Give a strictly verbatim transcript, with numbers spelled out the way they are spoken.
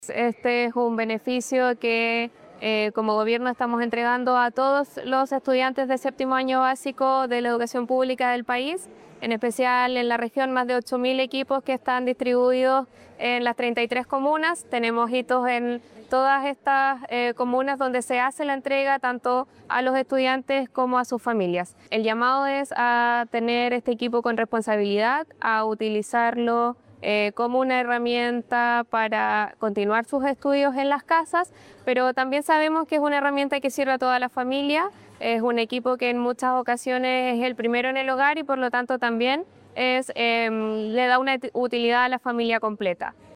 Este es un beneficio que eh, como gobierno estamos entregando a todos los estudiantes de séptimo año básico de la educación pública del país, en especial en la región, más de ocho mil equipos que están distribuidos en las treinta y tres comunas. Tenemos hitos en todas estas eh, comunas donde se hace la entrega tanto a los estudiantes como a sus familias. El llamado es a tener este equipo con responsabilidad, a utilizarlo Eh, como una herramienta para continuar sus estudios en las casas, pero también sabemos que es una herramienta que sirve a toda la familia, es un equipo que en muchas ocasiones es el primero en el hogar y por lo tanto también es, eh, le da una utilidad a la familia completa.